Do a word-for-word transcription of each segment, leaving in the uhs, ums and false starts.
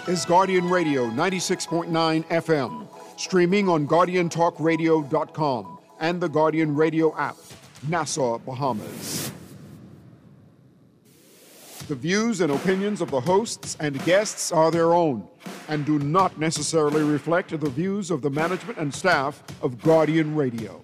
is Guardian Radio ninety-six point nine F M, streaming on guardian talk radio dot com and the Guardian Radio app, Nassau, Bahamas. The views and opinions of the hosts and guests are their own and do not necessarily reflect the views of the management and staff of Guardian Radio.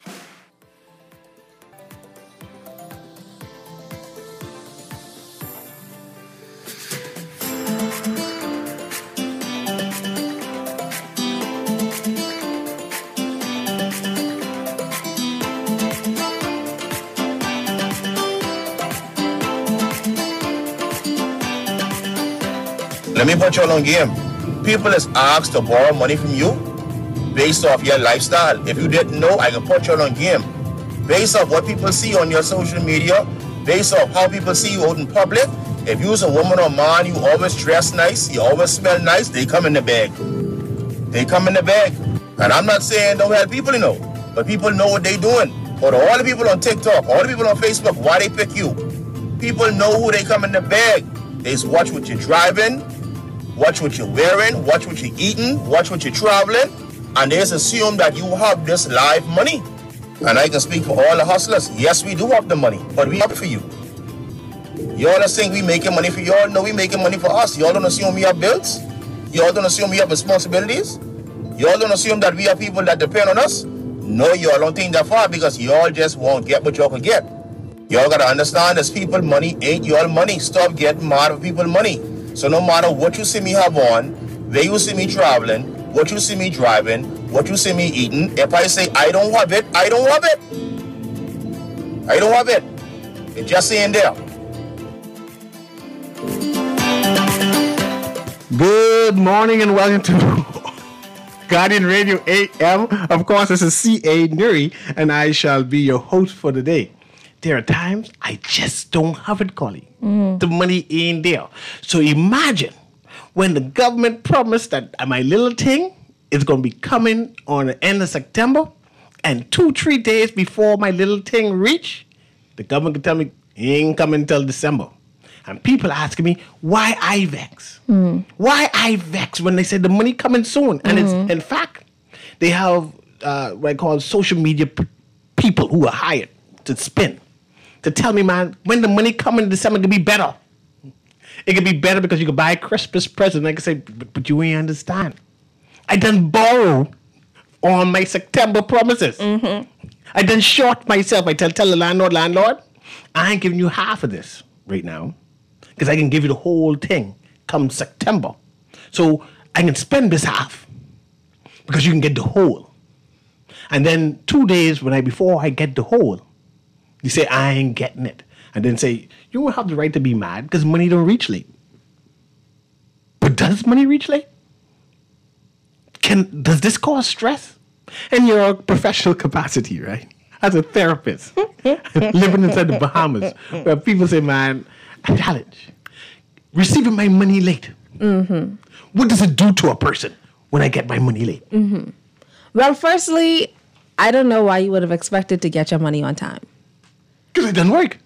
Let me put you on game. People is asked to borrow money from you based off your lifestyle. If you didn't know, I can put you on game. Based off what people see on your social media, based off how people see you out in public, if you's a woman or man, you always dress nice, you always smell nice, they come in the bag. They come in the bag. And I'm not saying don't help people, you know, but people know what they doing. But all the people on TikTok, all the people on Facebook, why they pick you? People know who they come in the bag. They just watch what you're driving, watch what you're wearing, watch what you're eating, watch what you're traveling, and they just assume that you have this live money. And I can speak for all the hustlers. Yes, we do have the money, but we have it for you. Y'all just think we making money for y'all. No, we making money for us. Y'all don't assume we have bills. Y'all don't assume we have responsibilities. Y'all don't assume that we have people that depend on us. No, y'all don't think that far because y'all just won't get what y'all can get. Y'all gotta understand this people money ain't your money. Stop getting mad at people money. So no matter what you see me have on, where you see me traveling, what you see me driving, what you see me eating, if I say I don't have it, I don't have it. I don't have it. It just ain't there. Good morning and welcome to Guardian Radio A M. Of course, this is C A. Nuri, and I shall be your host for the day. There are times I just don't have it, Collie. Mm. The money ain't there. So imagine when the government promised that my little thing is going to be coming on the end of September, and two, three days before my little thing reach, the government can tell me it ain't coming until December. And people asking me, why I vex? Mm. Why I vex when they say the money coming soon? And mm-hmm. it's, in fact, they have uh, what I call social media p- people who are hired to spin. To tell me, man, when the money coming in December, it could be better. It could be better because you could buy a Christmas present. I could say, but, but you ain't understand. I done borrow on my September promises. Mm-hmm. I done short myself. I tell, tell the landlord, landlord, I ain't giving you half of this right now because I can give you the whole thing come September. So I can spend this half because you can get the whole. And then two days when I before I get the whole, you say, I ain't getting it. And then say, you don't have the right to be mad because money don't reach late. But does money reach late? Can Does this cause stress? In your professional capacity, right? As a therapist, living inside the Bahamas, where people say, man, a challenge. Receiving my money late. Mm-hmm. What does it do to a person when I get my money late? Mm-hmm. Well, firstly, I don't know why you would have expected to get your money on time. Because it doesn't work.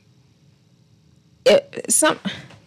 It, some,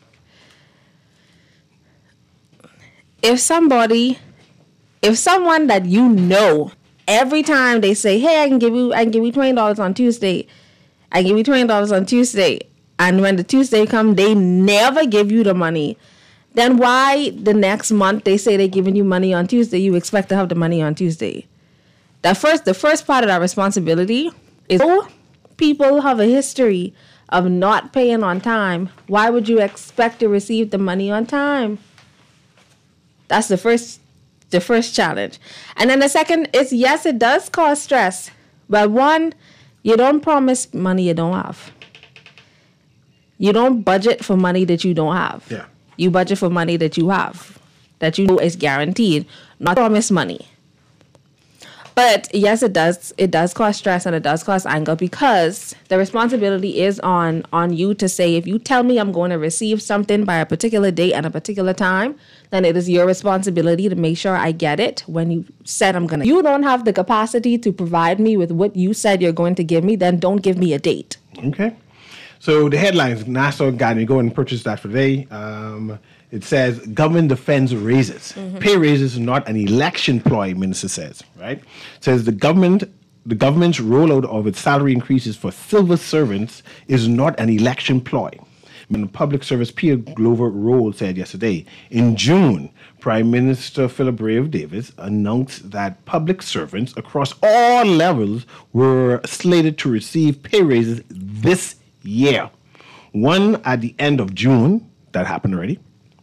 if somebody, if someone that you know, every time they say, hey, I can give you, I can give you twenty dollars on Tuesday. I can give you twenty dollars on Tuesday. And when the Tuesday comes, they never give you the money. Then why the next month they say they're giving you money on Tuesday, you expect to have the money on Tuesday? That first, the first part of that responsibility is, oh, people have a history of not paying on time. Why would you expect to receive the money on time? That's the first the first challenge. And then the second is, yes, it does cause stress. But one, you don't promise money you don't have. You don't budget for money that you don't have. Yeah. You budget for money that you have, that you know is guaranteed, not promise money. But yes, it does. It does cause stress and it does cause anger because the responsibility is on, on you to say, if you tell me I'm going to receive something by a particular date and a particular time, then it is your responsibility to make sure I get it when you said I'm going to. You don't have the capacity to provide me with what you said you're going to give me, then don't give me a date. Okay. So the headlines, Nassau Guardian, go and purchase that for today. Um, It says government defends raises. Mm-hmm. Pay raises is not an election ploy, minister says, right? It says the government, the government's rollout of its salary increases for civil servants is not an election ploy. And Public Service Peter Glover Roll said yesterday, in June, Prime Minister Philip Brave Davis announced that public servants across all levels were slated to receive pay raises this year. One at the end of June, that happened already.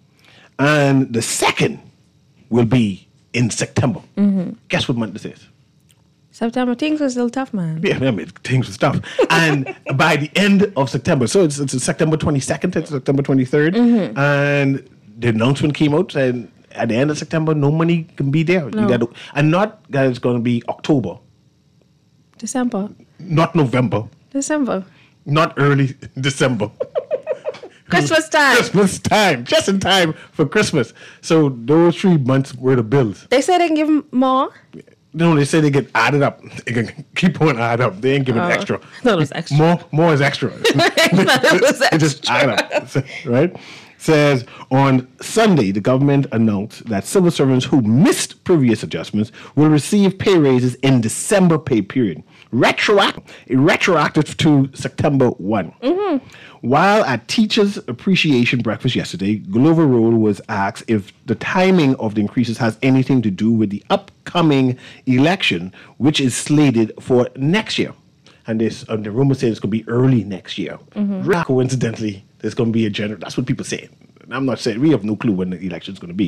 And the second will be in September. Mm-hmm. Guess what month this is? September. Things are still tough, man. Yeah, I mean, things are tough. And by the end of September, so it's, it's September twenty-second to September twenty-third, mm-hmm. and the announcement came out, and at the end of September, no money can be there. No. You gotta, and not that it's going to be October. December. Not November. December. Not early December. Christmas time. Christmas time. Just in time for Christmas. So those three months were the bills. They said they can give them more? No, they say they get added up. They can keep on add up. They ain't giving Oh. extra. No, it was extra. More, more is extra. it was It just add up, right? Says on Sunday, the government announced that civil servants who missed previous adjustments will receive pay raises in December pay period, retroactive, retroactive to September first. Mm-hmm. While at Teachers Appreciation Breakfast yesterday, Glover Roll was asked if the timing of the increases has anything to do with the upcoming election, which is slated for next year. And this, uh, the rumor says it's going to be early next year. Mm-hmm. Coincidentally, there's going to be a general. That's what people say. I'm not saying we have no clue when the election is going to be.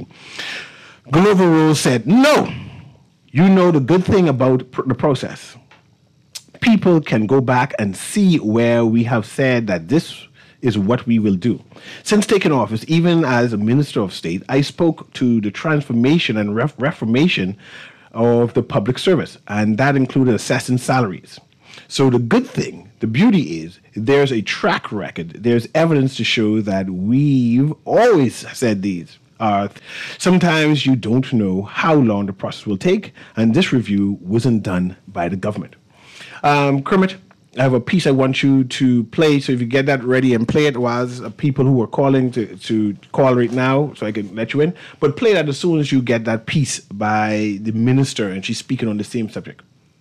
Glover Roll said, "No, you know the good thing about pr- the process. People can go back and see where we have said that this is what we will do. Since taking office, even as a minister of state, I spoke to the transformation and ref- reformation of the public service, and that included assessing salaries. So the good thing, the beauty is, there's a track record. There's evidence to show that we've always said these. Uh, sometimes you don't know how long the process will take, and this review wasn't done by the government." Um, Kermit, I have a piece I want you to play, so if you get that ready and play it while uh, people who are calling to, to call right now, so I can let you in. But play that as soon as you get that piece by the minister, and she's speaking on the same subject.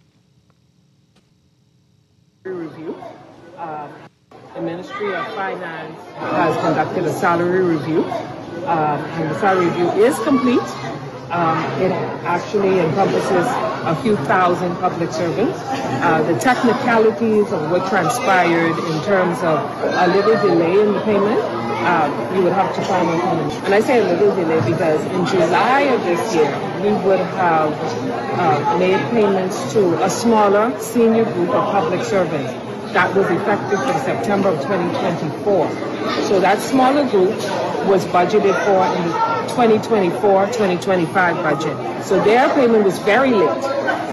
Review. Um, the Ministry of Finance has conducted a salary review, um, and the salary review is complete. Um, it actually encompasses a few thousand public servants. Uh, the technicalities of what transpired in terms of a little delay in the payment, uh, you would have to find out. And I say a little delay because in July of this year, we would have uh, made payments to a smaller senior group of public servants. That was effective for September of twenty twenty-four. So that smaller group was budgeted for in the twenty twenty-four twenty twenty-five budget. So their payment was very late.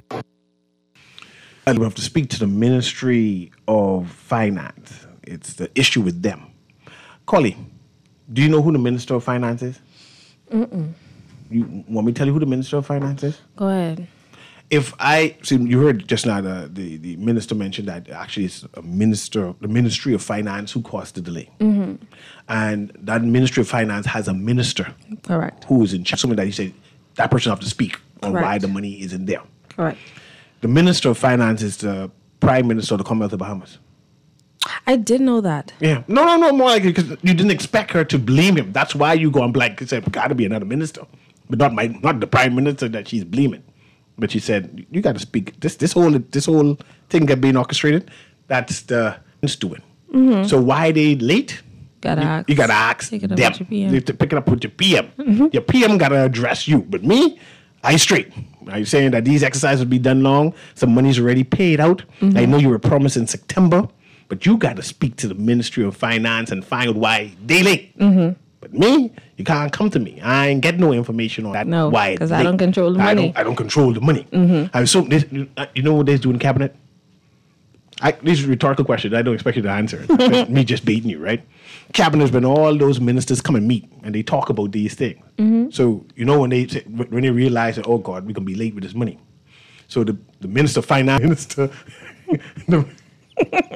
And we have to speak to the Ministry of Finance. It's the issue with them. Collie, do you know who the Minister of Finance is? Mm-mm. You want me to tell you who the Minister of Finance is? Go ahead. If I, see, you heard just now the, the, the minister mentioned that actually it's a minister, the Ministry of Finance who caused the delay. Mm-hmm. And that Ministry of Finance has a minister. Correct. Who is in charge. Something that he said, that person have to speak on Correct. why the money isn't there. Correct. The Minister of Finance is the Prime Minister of the Commonwealth of Bahamas. I did know that. Yeah. No, no, no, more like because you didn't expect her to blame him. That's why you go and blank and say, got to be another minister. But not my, not the Prime Minister that she's blaming. But she said, you got to speak. This this whole this whole thing that being orchestrated, that's the it's doing. Mm-hmm. So why they late? Gotta you, ask. You got to ask Pick them. it up with your P M. You have to pick it up with your P M. Mm-hmm. Your P M got to address you. But me, I straight. Are you saying that these exercises will be done long? Some money's already paid out. Mm-hmm. I know you were promised in September, but you got to speak to the Ministry of Finance and find out why they late. Mm-hmm. But me, you can't come to me. I ain't get no information on that. No, why? because I don't control the I money. Don't, I don't control the money. Mm-hmm. I so this, you know what they do in cabinet? I, these are rhetorical questions. I don't expect you to answer it. Me just baiting you, right? Cabinet's been all those ministers come and meet and they talk about these things. Mm-hmm. So you know when they say, when they realize that, oh God, we're gonna be late with this money. So the, the minister of finance, minister, the,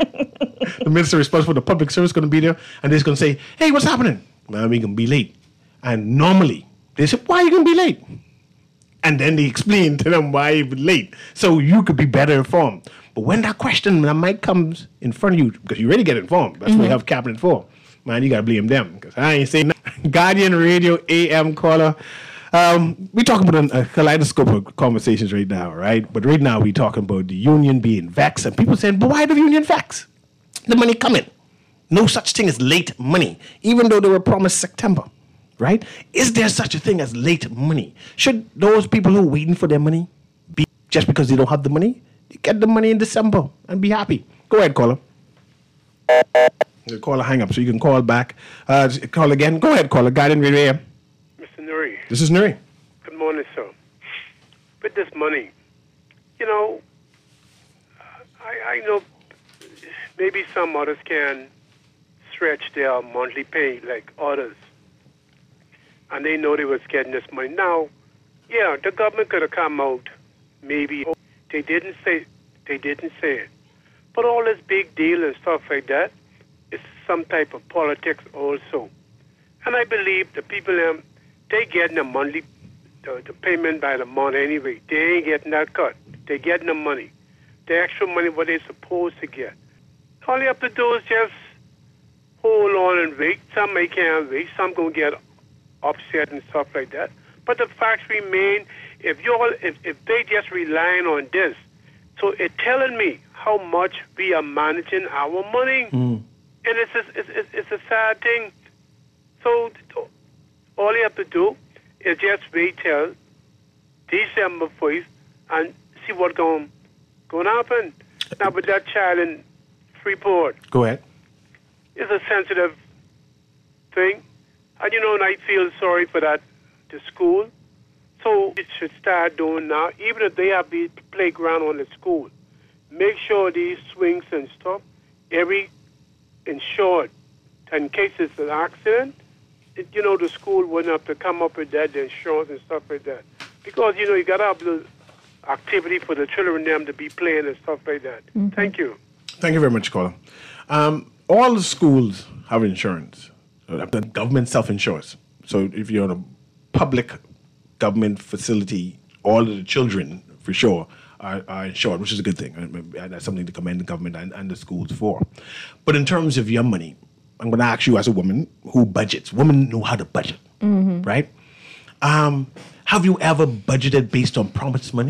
the minister responsible for the public service is gonna be there and they're just gonna say, hey, what's happening? Man, we're gonna be late. And normally, they say, why are you going to be late? And then they explain to them why you're late. So you could be better informed. But when that question, that mic comes in front of you, because you already get informed. That's mm-hmm. what you have cabinet for. Man, you got to blame them. Because I ain't saying nothing. Guardian Radio A M caller. Um, we're talking about a, a kaleidoscope of conversations right now, right? But right now we're talking about the union being vexed. And people saying, but why the union vexed? The money coming. No such thing as late money, even though they were promised September, right? Is there such a thing as late money? Should those people who are waiting for their money be just because they don't have the money? They get the money in December and be happy. Go ahead, caller. The caller hang up so you can call back. Uh, call again. Go ahead, caller. Guardian Radio A M. Mister Nuri. This is Nuri. Good morning, sir. With this money, you know, I, I know maybe some others can stretch their monthly pay like others. And they know they was getting this money. Now, yeah, the government could have come out, maybe. They didn't say they didn't say it. But all this big deal and stuff like that is some type of politics also. And I believe the people, um, they getting the monthly, the, the payment by the month anyway. They ain't getting that cut. They getting the money. The extra money what they supposed to get. All you have to do is just hold on and wait. Some may can't wait. Some gonna get upset and stuff like that. But the facts remain. If you all, if, if they just relying on this, so it's telling me how much we are managing our money, mm. and it's a, it's, it's it's a sad thing. So all you have to do is just wait till December first and see what's going going to happen. Now with that child in Freeport, go ahead. It's a sensitive thing, and you know, and I feel sorry for that the school. So it should start doing now, even if they have the playground on the school. Make sure these swings and stuff, every insured, in case it's an accident, it, you know, the school wouldn't have to come up with that, the insurance and stuff like that. Because, you know, you got to have the activity for the children them to be playing and stuff like that. Mm-hmm. Thank you. Thank you very much, caller. Um, all the schools have insurance. The government self-insures. So if you're in a public government facility, all of the children, for sure, are, are insured, which is a good thing. And that's something to commend the government and, and the schools for. But in terms of your money, I'm going to ask you as a woman who budgets. Women know how to budget, mm-hmm. right? Um, have you ever budgeted based on promised money?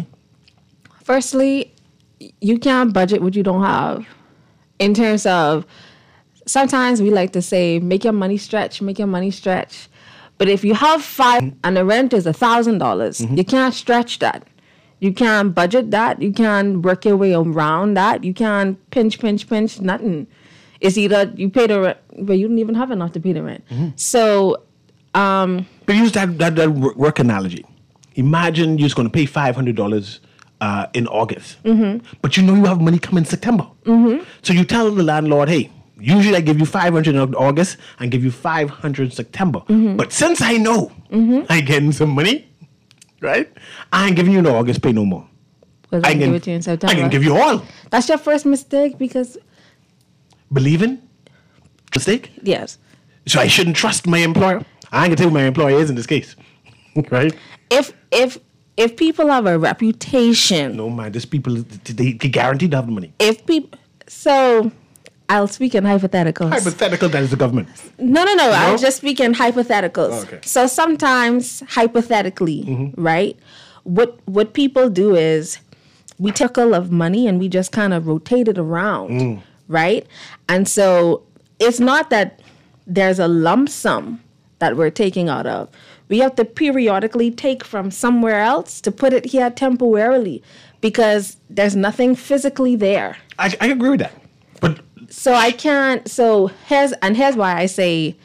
Firstly, you can't budget what you don't have. In terms of, sometimes we like to say, make your money stretch, make your money stretch. But if you have five and the rent is one thousand dollars, mm-hmm. you can't stretch that. You can't budget that. You can't work your way around that. You can't pinch, pinch, pinch, nothing. It's either you pay the rent, but you don't even have enough to pay the rent. Mm-hmm. So... Um, but use that, that, that work analogy. Imagine you're just going to pay five hundred dollars uh, in August. Mm-hmm. But you know you have money coming in September. Mm-hmm. So you tell the landlord, hey, usually I give you five hundred in August and give you five hundred in September. Mm-hmm. But since I know mm-hmm. I'm getting some money, right, I ain't giving you no August pay no more. Because I, I can give it to you in September. I can give you all. That's your first mistake because... Believing? Mistake? Yes. So I shouldn't trust my employer? I ain't gonna tell who my employer is in this case. Right? If if if people have a reputation... No, man, these people, they, they guaranteed to have the money. If people... So... I'll speak in hypotheticals. Hypothetical, that is the government. No, no, no. no? I'll just speak in hypotheticals. Oh, okay. So sometimes, hypothetically, mm-hmm. right, what what people do is we take a of money and we just kind of rotate it around, mm. right? And so it's not that there's a lump sum that we're taking out of. We have to periodically take from somewhere else to put it here temporarily because there's nothing physically there. I, I agree with that. But So I can't, so here's, and here's why I say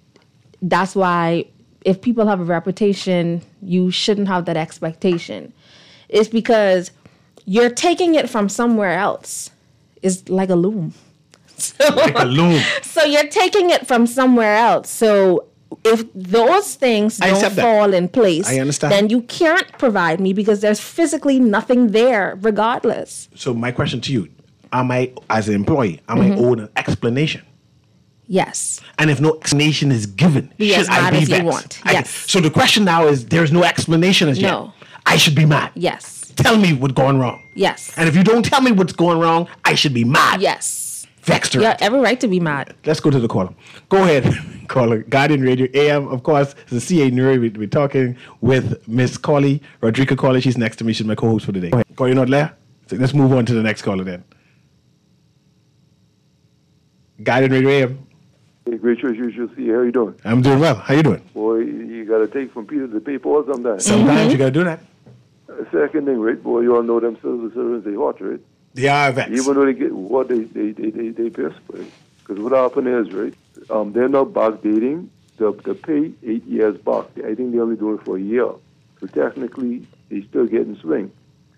that's why if people have a reputation, you shouldn't have that expectation. It's because you're taking it from somewhere else. It's like a loom. So, like a loom. So you're taking it from somewhere else. So if those things don't fall in place, I understand. Then you can't provide me because there's physically nothing there regardless. So my question to you, am I, as an employee, am mm-hmm. I owed an explanation? Yes. And if no explanation is given, Be should as I mad be as you vexed? want. I- Yes. so the question now is, there's no explanation as No. yet. I should be mad. Yes. Tell me what's going wrong. Yes. And if you don't tell me what's going wrong, I should be mad. Yes. Vexed. You have every right to be mad. Let's go to the caller. Go ahead, caller. Guardian Radio A M, of course, it's the C A Nuri. We, we're talking with Miss Colley, Rodrika Colley. She's next to me. She's my co-host for today. Go ahead. Call, you're not there? So let's move on to the next caller then. Guardian Radio A M. Hey, great choice, you should see. How you doing? I'm doing well. How you doing? Boy, you got to take from Peter to pay Paul sometimes. Sometimes you got to do that. Uh, Second thing, right, boy, you all know them civil servants, they hot, right? They are vexed. Even though they get what they they they they, they pissed, right? Because what happened is, right, um, they're not backdating the the pay eight years back. I think they only do it for a year. So technically, they still getting swing.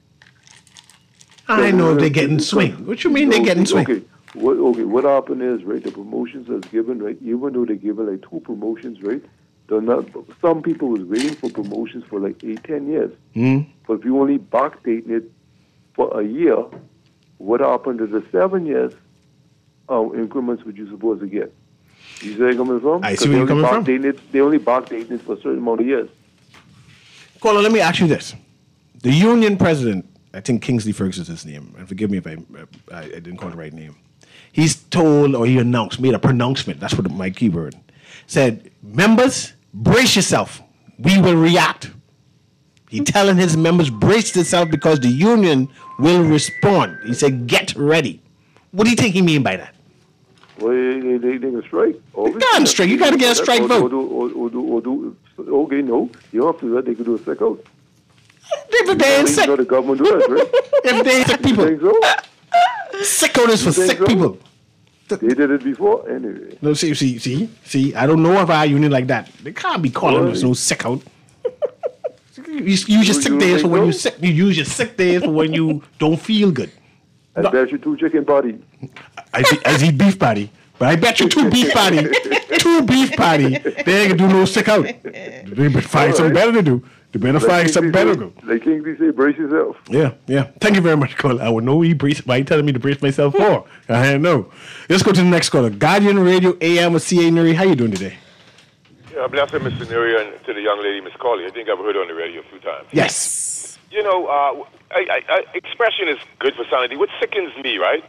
I know they're getting swing. What you mean they're getting swing? Okay. What, okay, what happened is, right, the promotions that's given, right, even though they're given like two promotions, right, they're not, some people was waiting for promotions for like eight, ten years. Mm. But if you only backdating it for a year, what happened to the seven years um, increments would you supposed to get? You see where I'm coming from? I see 'Cause where they you're only coming from. backdating It, they only backdating it for a certain amount of years. Caller, let me ask you this. The union president, I think Kingsley Ferguson is his name, and forgive me if I, I, I didn't call the right name. He's told, or he announced, made a pronouncement, that's what my keyword, said, members, brace yourself. We will react. He telling his members, brace yourself because the union will respond. He said, get ready. What do you think he mean by that? Well, they, they, they, they can strike. Obviously. got to strike. You gotta get a strike or, vote. Or, or, or, do, or do, okay, no. You don't have to do that. They could do a sick out. If they ain't You sick, know the government do it, right? if they ain't sick You people, think so? sick orders for You think sick so? people. They did it before, anyway. No, see, see, see, see. I don't know of our union like that. They can't be calling Well, us no sick out. You use your You- sick you days think for when so? you sick. You use your sick days for when you don't feel good. I No. bet you two chicken patty. I, eat- I eat beef patty, but I bet you two beef patty, two beef patty. They ain't gonna do no sick out. They better find something better to do. They better find something better to do. Like Kingsley say, brace yourself. Yeah, yeah. Thank you very much, caller. I would know he brace. Why you telling me to brace myself for? I don't know. Let's go to the next caller. Guardian Radio A M with C A Nuri. How you doing today? Yeah, bless her, Mister Nuri, and to the young lady, Miss Colley. I think I've heard her on the radio a few times. Yes. You know, uh, I, I, I, expression is good for sanity. What sickens me, right,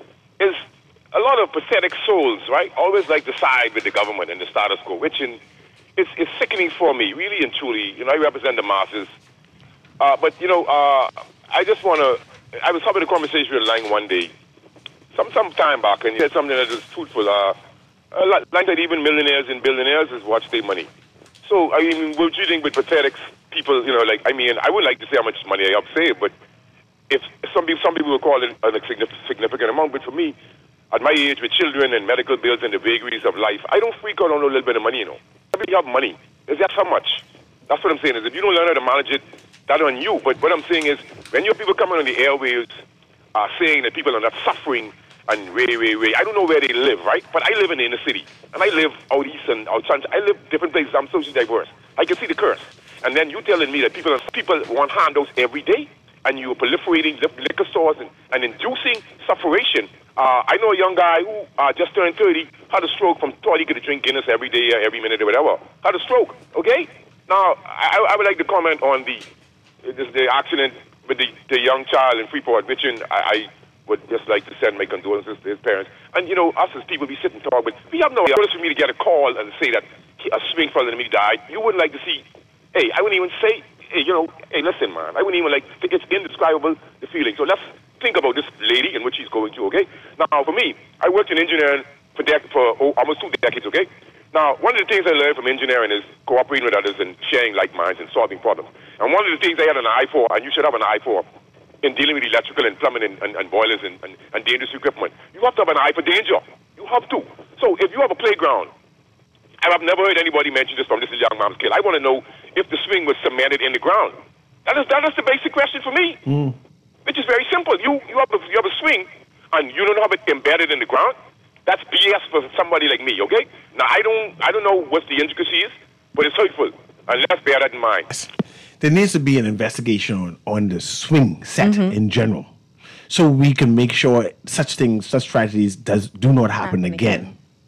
is a lot of pathetic souls, right, always like to side with the government and the status quo, which in, it's, it's sickening for me, really and truly. You know, I represent the masses. Uh, but, you know, uh, I just want to, I was having a conversation with Lang one day, some, some time back, and he said something that was fruitful. Uh, uh, like that even millionaires and billionaires is watch their money. So, I mean, what do you think with pathetic people, you know, like, I mean, I wouldn't like to say how much money I have saved, but if some people, some people will call it a significant amount, but for me, at my age, with children and medical bills and the vagaries of life, I don't freak out on a little bit of money, you know. Everybody have money. Is that how much? That's what I'm saying, is if you don't learn how to manage it, that's on you. But what I'm saying is, when you have people coming on the airwaves uh, saying that people are not suffering and way, way, way, I don't know where they live, right? But I live in the inner city, and I live out east and out central. I live different places. I'm socially diverse. I can see the curse. And then you telling me that people are, people want handouts every day, and you're proliferating liquor stores and, and inducing sufferation. Uh, I know a young guy who uh, just turned thirty, had a stroke from thought he could drink Guinness every day, uh, every minute, or whatever. Had a stroke, okay? Now, I, I would like to comment on the the, the accident with the, the young child in Freeport, which in, I, I would just like to send my condolences to his parents. And, you know, us as people, we sit and talk, but we have no idea for me to get a call and say that a swing fella in me died. You wouldn't like to see, hey, I wouldn't even say, hey, you know, hey, listen, man, I wouldn't even like, it's indescribable, the feeling. So let's think about this lady and what she's going through, okay? Now, for me, I worked in engineering for, dec- for oh, almost two decades, okay? Now, one of the things I learned from engineering is cooperating with others and sharing like minds and solving problems. And one of the things I had an eye for, and you should have an eye for, in dealing with electrical and plumbing and, and, and boilers and, and, and dangerous equipment, you have to have an eye for danger. You have to. So if you have a playground, and I've never heard anybody mention this from this young mom's kid, I want to know if the swing was cemented in the ground. That is that is the basic question for me, mm. which is very simple. You you have a, you have a swing, and you don't have it embedded in the ground. That's B S for somebody like me, okay? Now, I don't I don't know what the intricacies, but it's hurtful, and let's bear that in mind. There needs to be an investigation on, on the swing set mm-hmm. in general, so we can make sure such things, such tragedies, does do not happen, happen again. again.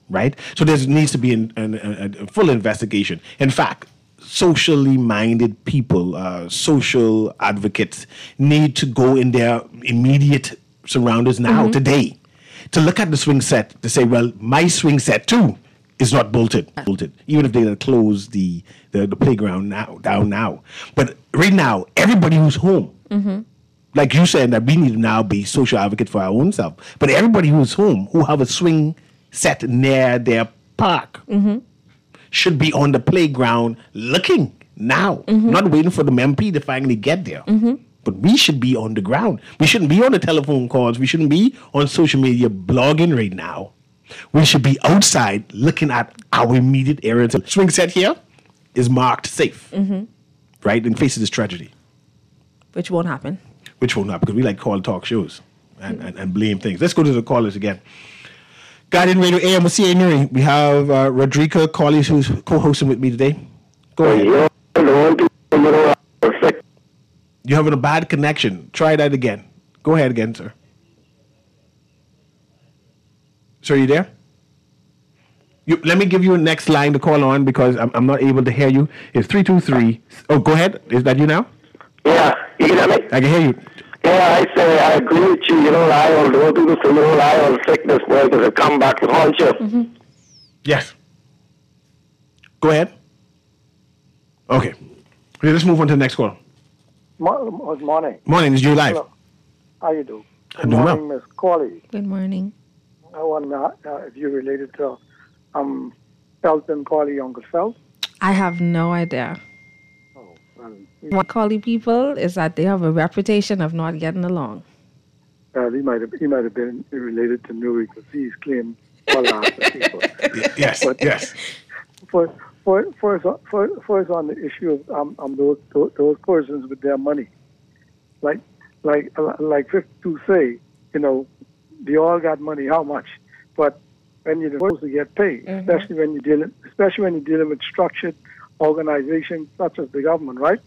right? So there needs to be an, an, a, a full investigation. In fact, socially minded people, uh, social advocates need to go in their immediate surroundings now, Mm-hmm. today, to look at the swing set to say, well, my swing set too is not bolted, bolted, even if they close the, the, the playground now, down now. But right now, everybody who's home, Mm-hmm. like you said, that we need to now be social advocate for our own self. But everybody who's home, who have a swing set near their park, Mm-hmm. should be on the playground looking now, Mm-hmm. not waiting for the M P to finally get there. But we should be on the ground. We shouldn't be on the telephone calls. We shouldn't be on social media blogging right now. We should be outside looking at our immediate area. The swing set here is marked safe, Mm-hmm. right? And faces this tragedy, Which won't happen. which will not, because we like call talk shows and, and, and blame things. Let's go to the callers again. Guardian Radio A M with C A Nuri. We have uh, Rodrika Colley, who's co-hosting with me today. Go ahead. You're having a bad connection. Try that again. Go ahead again, sir. Sir, you there? You, let me give you a next line to call on because I'm, I'm not able to hear you. It's three two three. Oh, go ahead. Is that you now? Yeah, you can hear me? I can hear you. Yeah, I say I agree with you. You don't lie on, don't people say you don't lie on sickness, boy, because it come back to haunt you. Mm-hmm. Yes. Go ahead. Okay. Okay, let's move on to the next call. Mo- Good morning. Morning, it's you live. Hello. How you do? Good I'm doing well. morning, Miss Corley. Good morning. I want to know uh, if you're related to um, Felton Corley, Uncle Felt. I have no idea. Oh, well, he, What Collie people is that they have a reputation of not getting along. uh, he might have he might have been related to Nuri because he's claimed a lot of people. Yes, But- yes. For, for, first, for, first on the issue of um, um, those, those those persons with their money, like like uh, like fifty-two say, you know, they all got money. How much? But when you're supposed to get paid, Mm-hmm. especially when you're dealing, especially when you're dealing with structured organizations such as the government, right?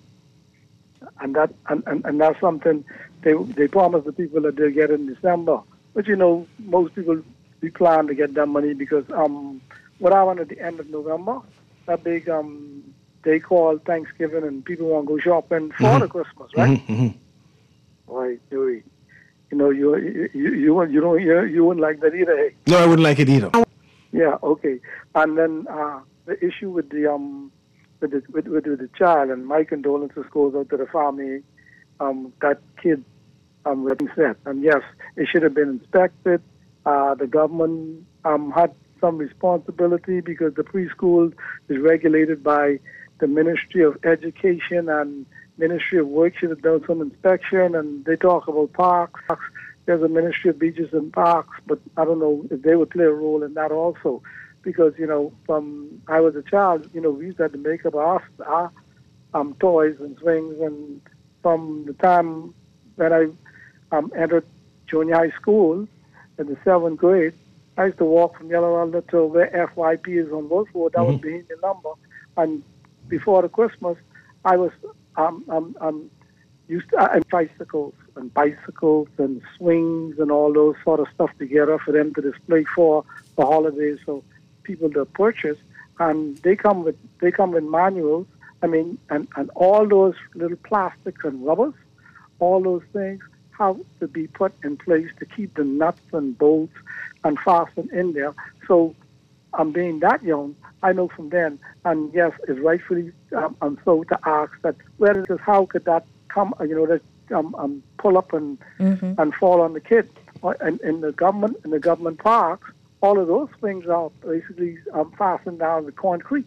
And that and, and, and that's something they they promise the people that they'll get in December. But you know, most people we plan to get that money because um what happened at the end of November, that big um they call Thanksgiving and people want to go shopping for Mhm. the Christmas, right? Mhm, mhm. Right, Dewey. You know, you you you you, wouldn't- you don't you, you wouldn't like that either, hey? No, I wouldn't like it either. Yeah, okay. And then uh, the issue with the um with the with, with, with the child, and my condolences goes out to the family. Um, that kid um was upset, and yes, it should have been inspected. Uh, the government um had some responsibility because the preschool is regulated by the Ministry of Education, and Ministry of Work should have done some inspection. And they talk about parks. There's a Ministry of Beaches and Parks, but I don't know if they would play a role in that also. Because, you know, from I was a child, you know, we used to have to make up our, our um, toys and swings. And from the time when I um, entered junior high school in the seventh grade, I used to walk from Yellow Elder to where F Y P is on Wolf Road. That Mhm. was behind the number. And before the Christmas, I was um, um, um, used to uh, tricycles and bicycles and swings and all those sort of stuff together for them to display for the holidays, so people to purchase. And they come with they come with manuals. I mean, and, and all those little plastics and rubbers, all those things have to be put in place to keep the nuts and bolts and fastened in there. So I'm being that young, I know from then, and yes, it's rightfully um, and so to ask that where is this, how could that come, you know, that um, um, pull up and Mm-hmm. and fall on the kid. And in the government, in the government parks, all of those things are basically um, fastened down with concrete.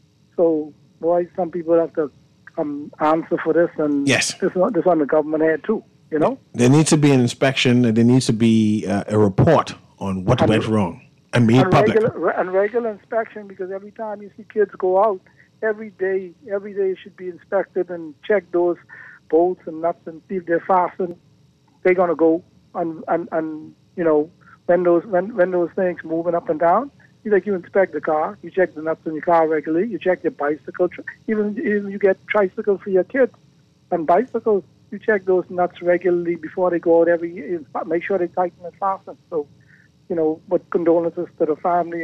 So, boy, some people have to um, answer for this, and Yes. this, this on the government head too, you know? There needs to be an inspection, and there needs to be uh, a report on what And- went wrong and made and public. regular, and regular inspection, because every time you see kids go out, every day, every day should be inspected and check those bolts and nuts and see if they're fastened. They're gonna go, and and, and you know, when those when, when those things moving up and down, you like you inspect the car, you check the nuts in your car regularly, you check your bicycle, tr- even even you get tricycles for your kids and bicycles, you check those nuts regularly before they go out every year. Make sure they tighten and fasten. So, you know, but condolences to the family and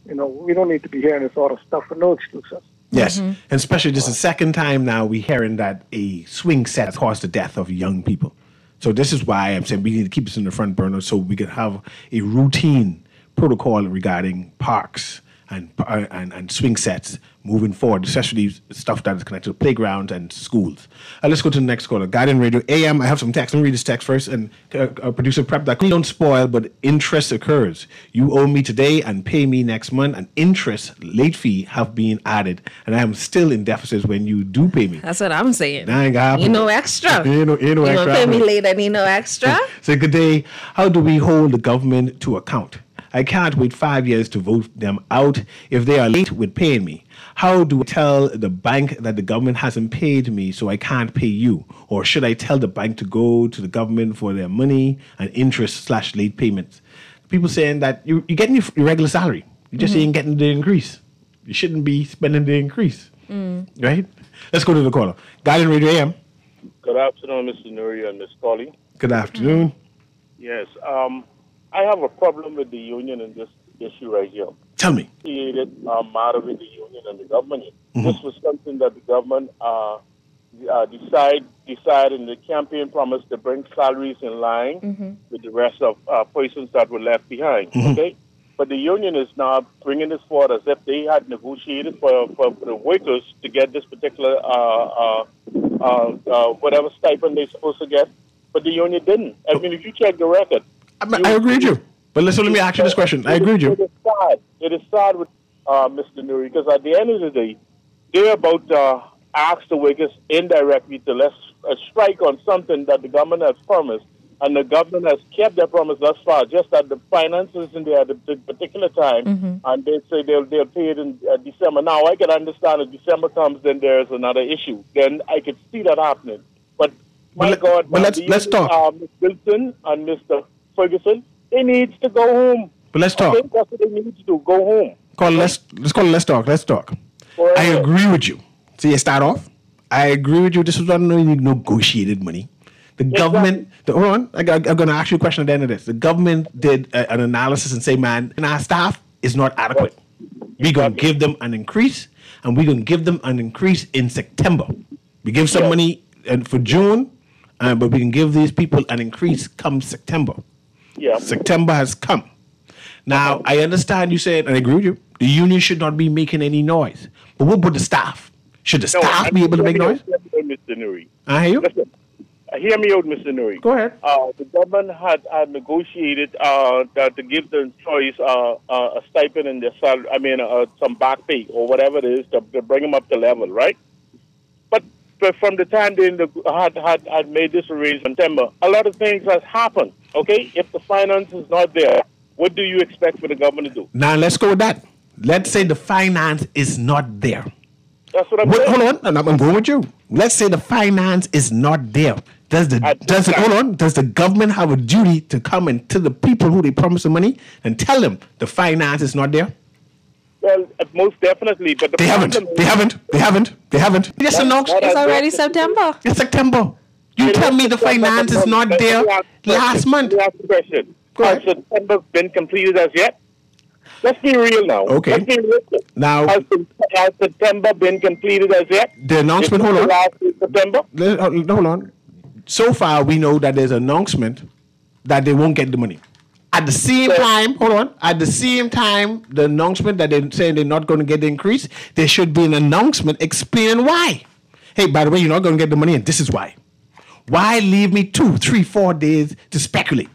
You know, we don't need to be hearing this sort of stuff for no excuses. Yes, mm-hmm. and especially this is the second time now we're hearing that a swing set has caused the death of young people. So this is why I'm saying we need to keep this in the front burner so we can have a routine protocol regarding parks and and, and swing sets moving forward, especially stuff that is connected to playgrounds and schools. Uh, let's go to the next caller. Guardian Radio A M. I have some text. Let me read this text first. And uh, uh, producer prep that don't spoil, but interest occurs. You owe me today and pay me next month. And interest, late fee, have been added. And I am still in deficits when you do pay me. That's what I'm saying. That ain't gonna happen. You know extra. You know, you know you extra. You pay me late and you know extra. So good day. How do we hold the government to account? I can't wait five years to vote them out if they are late with paying me. How do I tell the bank that the government hasn't paid me so I can't pay you? Or should I tell the bank to go to the government for their money and interest slash late payments? People saying that you, you're getting your, your regular salary. You just mm-hmm. ain't getting the increase. You shouldn't be spending the increase. Mm. Right? Let's go to the caller. Guardian Radio A M. Good afternoon, Mister Nuri and Miss Colley. Good afternoon. Yes. Um, I have a problem with the union in this issue right here. Tell me. Created a matter with the union and the government. Mm-hmm. This was something that the government uh, uh, decide decide in the campaign promise to bring salaries in line mm-hmm. with the rest of uh, persons that were left behind. Mm-hmm. Okay, but the union is now bringing this forward as if they had negotiated for, for, for the workers to get this particular uh, uh, uh, uh, whatever stipend they're supposed to get, but the union didn't. I mean, if you check the record. I, I agree with you. But listen, let me ask you this question. I agree with you. It is sad. It is sad with uh, Mister Nuri, because at the end of the day, they're about to uh, ask the workers indirectly to let's uh, strike on something that the government has promised, and the government has kept their promise thus far, just that the finances in there at the particular time, mm-hmm. and they say they'll, they'll pay it in uh, December. Now, I can understand if December comes, then there's another issue. Then I could see that happening. But, my but God, but let's, let's talk. Uh, Miz Wilson and Mister Ferguson, they need to go home. But let's talk. Okay, that's what they need to do. Go home. Call okay. let's let's call it let's talk. Let's talk. Forever. I agree with you. See, you start off. I agree with you. This is not negotiated money. The exactly. government. The, hold on. I, I, I'm going to ask you a question at the end of this. The government did a, an analysis and say, man, our staff is not adequate. We're going to give them an increase, and we're going to give them an increase in September. We give some yeah. money uh, for June, uh, but we can give these people an increase come September. Yeah. September has come. Now, I understand you said, and I agree with you, the union should not be making any noise. But what about the staff? Should the no, staff be able to make noise? Mister Nuri. I hear you. Listen, hear me out, Mister Nuri. Go ahead. Uh, the government had, had negotiated uh, that to give the employees uh, uh, a stipend in their salary, I mean, uh, some back pay or whatever it is to, to bring them up to level, right? But, but from the time they had, had, had made this arrangement in September, a lot of things has happened. Okay, if the finance is not there, what do you expect for the government to do? Now let's go with that. Let's say the finance is not there. That's what I'm Wait, saying. Hold on, I'm going with you. Let's say the finance is not there. Does the does the, hold on? Does the government have a duty to come and to the people who they promise the money and tell them the finance is not there? Well, most definitely, but the they haven't. They haven't. They haven't. They haven't. Yes, no. It's already September. It's September. You tell me the finance is not there last month. Has September been completed as yet? Let's be real now. Okay. Let's be real. Now, has, has September been completed as yet? The announcement, hold on. Last September? Let, uh, hold on. So far, we know that there's an announcement that they won't get the money. At the same so, time, hold on. At the same time, the announcement that they're saying they're not going to get the increase, there should be an announcement explaining why. Hey, by the way, you're not going to get the money, and this is why. Why leave me two, three, four days to speculate,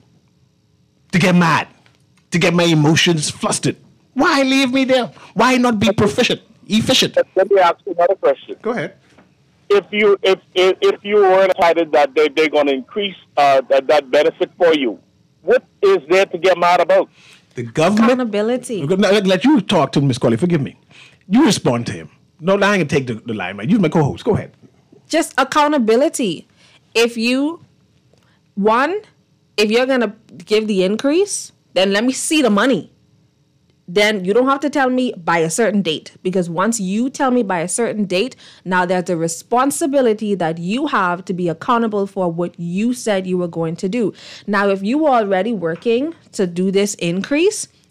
to get mad, to get my emotions flustered? Why leave me there? Why not be proficient, efficient? Let me ask you another question. Go ahead. If you if if, if you were decided that they they're going to increase uh, that that benefit for you, what is there to get mad about? The government accountability. Let, let you talk to Miz Colley. Forgive me. You respond to him. No, I ain't gonna take the, the limelight. You're my co-host. Go ahead. Just accountability. If you, one, if you're going to give the increase, then let me see the money. Then you don't have to tell me by a certain date, because once you tell me by a certain date, now there's a responsibility that you have to be accountable for what you said you were going to do. Now, if you were already working to do this increase,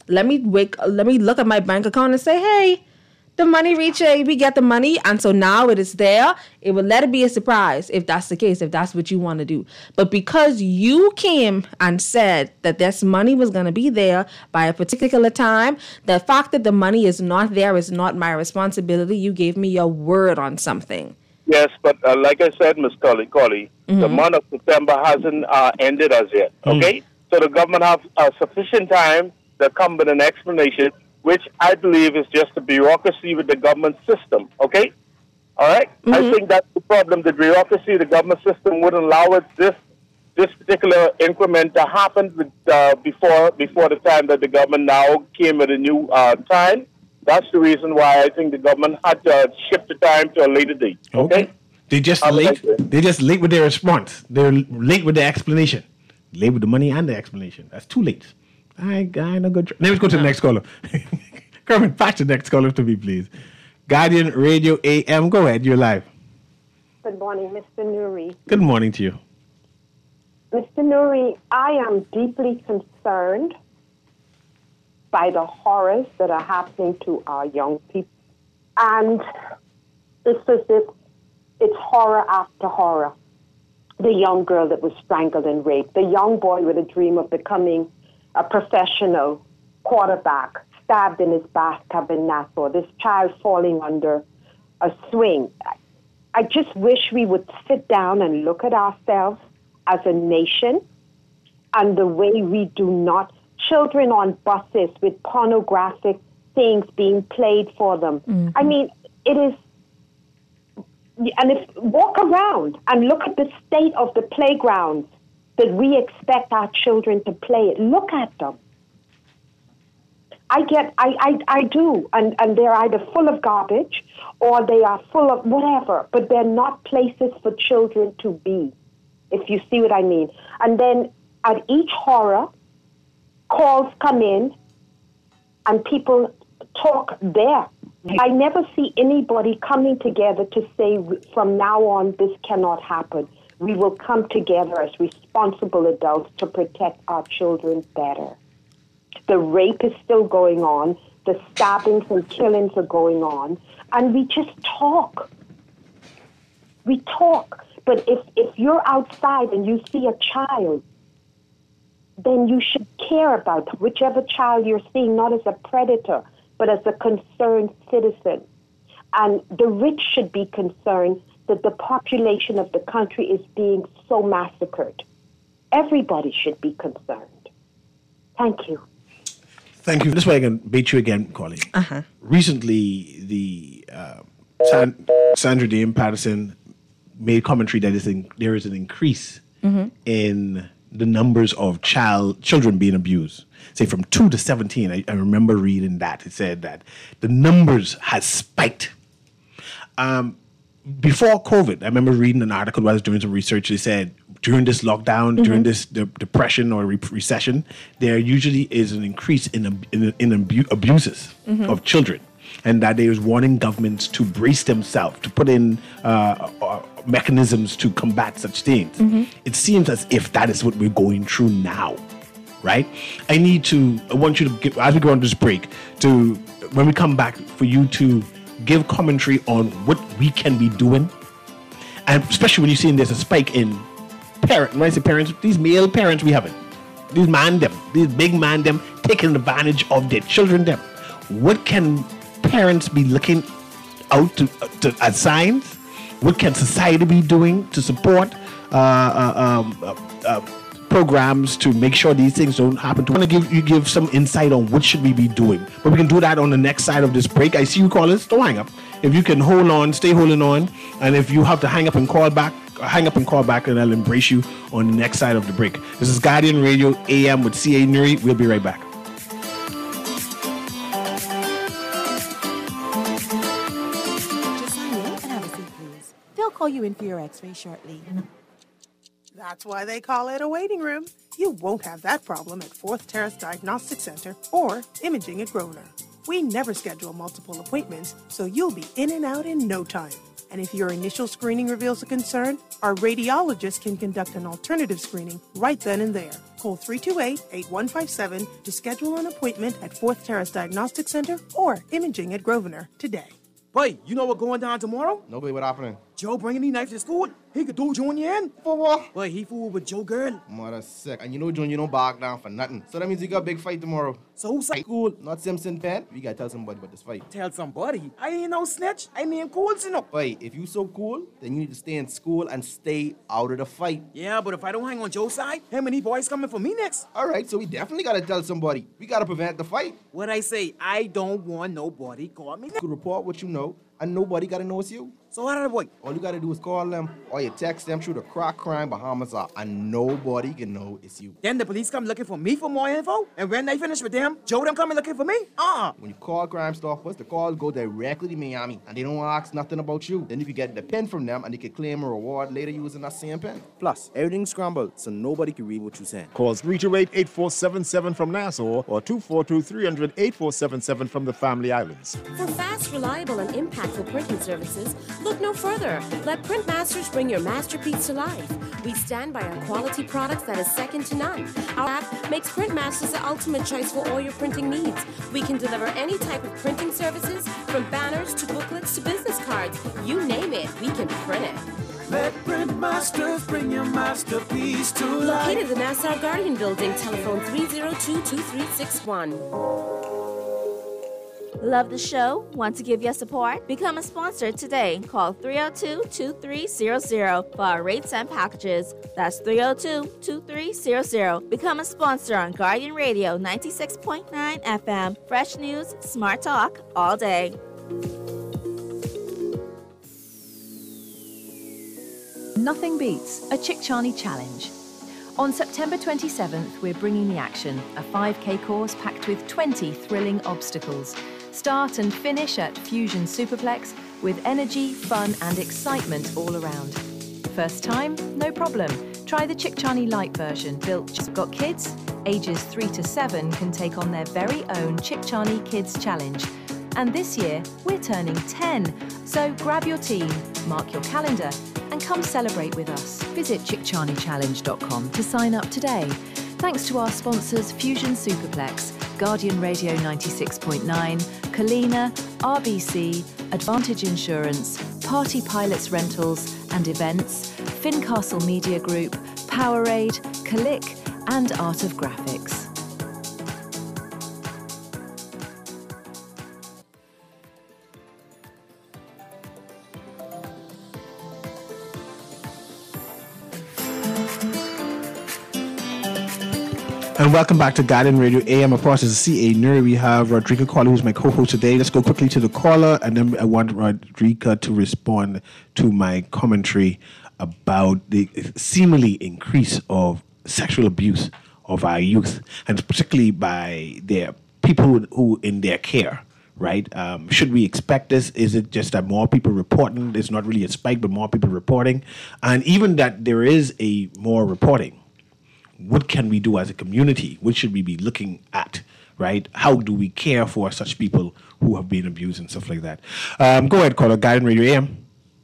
let me wake, let me look at my bank account and say, hey, the money reached, we get the money, and so now it is there. It will let it be a surprise if that's the case, if that's what you want to do. But because you came and said that this money was going to be there by a particular time, the fact that the money is not there is not my responsibility. You gave me your word on something. Yes, but uh, like I said, Miz Colley, Colley Mm-hmm. the month of September hasn't uh, ended as yet, okay? Mm. So the government have uh, sufficient time to come with an explanation, which I believe is just a bureaucracy with the government system, okay? All right? Mm-hmm. I think that's the problem. The bureaucracy, the government system wouldn't allow it, this this particular increment to happen with, uh, before before the time that the government now came with a new uh, time. That's the reason why I think the government had to shift the time to a later date, okay? okay. They just How late. They just late with their response. They're late with the explanation. Late with the money and the explanation. That's too late. I, I no good. Let me go to the next caller. Kermit, patch the next caller to me, please. Guardian Radio A M. Go ahead. You're live. Good morning, Mister Nuri. Good morning to you. Mister Nuri, I am deeply concerned by the horrors that are happening to our young people. And it's as if it's horror after horror. The young girl that was strangled and raped, the young boy with a dream of becoming a professional quarterback, stabbed in his bathtub in Nassau, this child falling under a swing. I just wish we would sit down and look at ourselves as a nation and the way we do not, children on buses with pornographic things being played for them. Mm-hmm. I mean, it is, and if walk around and look at the state of the playgrounds that we expect our children to play it. Look at them. I get, I, I, I do, and, and they're either full of garbage or they are full of whatever, but they're not places for children to be, if you see what I mean. And then at each horror, calls come in and people talk there. I never see anybody coming together to say, from now on, this cannot happen. We will come together as responsible adults to protect our children better. The rape is still going on. The stabbings and killings are going on. And we just talk. We talk. But if, if you're outside and you see a child, then you should care about whichever child you're seeing, not as a predator, but as a concerned citizen. And the rich should be concerned that the population of the country is being so massacred. Everybody should be concerned. Thank you. Thank you. This way I can bait you again, Colley. Uh-huh. Recently, the uh, San- Sandra Day Patterson made commentary that is in, there is an increase mm-hmm. in the numbers of child children being abused. Say from two to seventeen. I, I remember reading that. It said that the numbers has spiked. Um, before COVID, I remember reading an article while I was doing some research. They said during this lockdown, mm-hmm. during this de- depression or re- recession, there usually is an increase in ab- in, in abu- abuses mm-hmm. of children, and that they was warning governments to brace themselves, to put in uh, uh, mechanisms to combat such things. Mm-hmm. It seems as if that is what we're going through now, right? I need to, I want you to, get, as we go on this break, to, when we come back, for you to give commentary on what we can be doing, and especially when you're seeing there's a spike in parent, when I say parents, these male parents we haven't, these man them, these big man them, taking advantage of their children them. What can parents be looking out to, to as signs? What can society be doing to support uh, uh, um, uh, uh, programs to make sure these things don't happen? I want to give you give some insight on what should we be doing, but we can do that on the next side of this break. I see you callers. Don't hang up. If you can hold on, stay holding on, and if you have to hang up and call back, hang up and call back, and I'll embrace you on the next side of the break. This is Guardian Radio A M with C A Nuri. We'll be right back. Call you in for your x-ray shortly. That's why they call it a waiting room. You won't have that problem at Fourth Terrace Diagnostic Center or Imaging at Grosvenor. We never schedule multiple appointments, so you'll be in and out in no time. And if your initial screening reveals a concern, our radiologist can conduct an alternative screening right then and there. Call three two eight, eight one five seven to schedule an appointment at Fourth Terrace Diagnostic Center or Imaging at Grosvenor today. Boy, you know what's going down tomorrow? Nobody, what happening? Joe bringing these knives to school. He could do Junior in. For what? Boy, he fooled with Joe girl. Mother sick. And you know Junior don't bark down for nothing. So that means you got a big fight tomorrow. So who's like Cool, not Simpson Penn. We gotta tell somebody about this fight. Tell somebody. I ain't no snitch. I mean cool, you know. Boy, if you so cool, then you need to stay in school and stay out of the fight. Yeah, but if I don't hang on Joe's side, how many boys coming for me next? All right, so we definitely gotta tell somebody. We gotta prevent the fight. What I say, I don't want nobody call me. You report what you know, and nobody gotta know it's you. So how did I boy? All you gotta do is call them, or you text them through the Crack Crime Bahamas app, and nobody can know it's you. Then the police come looking for me for more info, and when they finish with them, Joe them coming looking for me? Uh-uh. When you call Crime Stoppers, the calls go directly to Miami, and they don't ask nothing about you. Then you can get the pen from them, and they can claim a reward later using that same pen. Plus, everything's scrambled, so nobody can read what you're saying. Call three two eight, eight four seven seven from Nassau or two four two, three hundred, eight four seven seven from the Family Islands. For fast, reliable, and impactful printing services, look no further. Let Printmasters bring your masterpiece to life. We stand by our quality products that is second to none. Our app makes Printmasters the ultimate choice for all your printing needs. We can deliver any type of printing services, from banners to booklets to business cards. You name it, we can print it. Let Printmasters bring your masterpiece to life. Located in the Nassau Guardian Building, telephone three oh two, two three six one. Love the show? Want to give your support? Become a sponsor today. Call three oh two, two three zero zero for our rates and packages. That's three oh two, two three zero zero. Become a sponsor on Guardian Radio ninety-six point nine F M. Fresh news, smart talk, all day. Nothing beats a Chickchani Challenge. On September twenty-seventh, we're bringing the action, a five K course packed with twenty thrilling obstacles. Start and finish at Fusion Superplex with energy, fun and excitement all around. First time? No problem. Try the Chickchani Lite version built just got kids. Ages three to seven can take on their very own Chickchani Kids Challenge. And this year, we're turning ten. So grab your team, mark your calendar and come celebrate with us. Visit chickchani challenge dot com to sign up today. Thanks to our sponsors Fusion Superplex, Guardian Radio ninety-six point nine, Kalina, R B C, Advantage Insurance, Party Pilots Rentals and Events, Fincastle Media Group, Powerade, Click and Art of Graphics. And welcome back to Guardian Radio A M. Of course, it's C A Nuri. We have Rodrigo Caller, who's my co-host today. Let's go quickly to the caller, and then I want Rodrigo to respond to my commentary about the seemingly increase of sexual abuse of our youth, and particularly by their people who, who in their care. Right? Um, should we expect this? Is it just that more people reporting? It's not really a spike, but more people reporting, and even that there is a more reporting. What can we do as a community? What should we be looking at, right? How do we care for such people who have been abused and stuff like that? Um, go ahead, caller, Guardian Radio A M.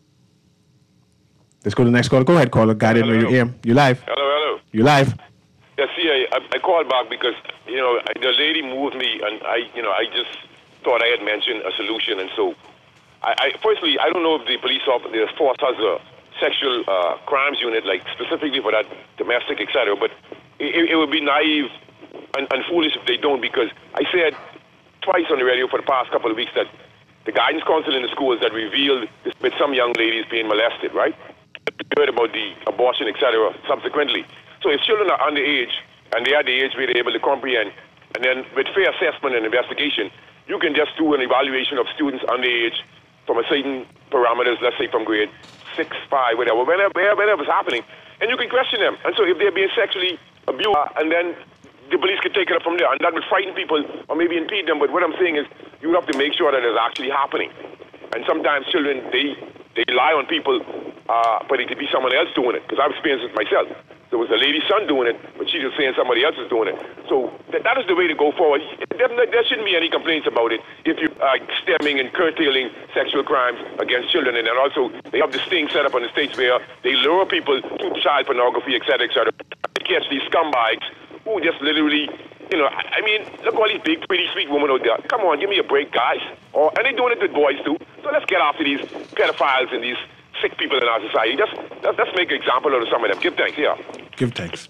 Let's go to the next caller. Go ahead, caller, Guardian hello, Radio hello. A M. You're live. Hello, hello. You're live. Yeah, see, I, I, I called back because, you know, I, the lady moved me, and I, you know, I just thought I had mentioned a solution, and so, I, I firstly, I don't know if the police officer, the force has a sexual uh, crimes unit, like specifically for that domestic, et cetera. But it, it would be naive and, and foolish if they don't, because I said twice on the radio for the past couple of weeks that the guidance council in the schools that revealed this, with some young ladies being molested, right? We heard about the abortion, et cetera, subsequently. So if children are underage and they are the age where they're able to comprehend, and then with fair assessment and investigation, you can just do an evaluation of students underage from a certain parameters, let's say from grade six, five, whatever, whenever, whenever it's happening, and you can question them. And so if they're being sexually abused, and then the police can take it up from there, and that would frighten people or maybe impede them. But what I'm saying is you have to make sure that it's actually happening. And sometimes children, they, they rely on people, uh, but it could be someone else doing it, because I've experienced it myself. There was a lady's son doing it, but she was saying somebody else is doing it. So that, that is the way to go forward. There, there shouldn't be any complaints about it if you are stemming and curtailing sexual crimes against children. And then also, they have this thing set up on the states where they lure people to child pornography, et cetera, et cetera, to catch these scumbags who just literally, you know, I, I mean, look at all these big, pretty, sweet women out there. Come on, give me a break, guys. Or and they're doing it with boys too. So let's get after these pedophiles and these sick people in our society. Just let's, let's make an example out of some of them. Give thanks, yeah. Give thanks.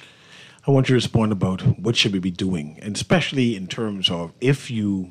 I want you to respond about what should we be doing, and especially in terms of if you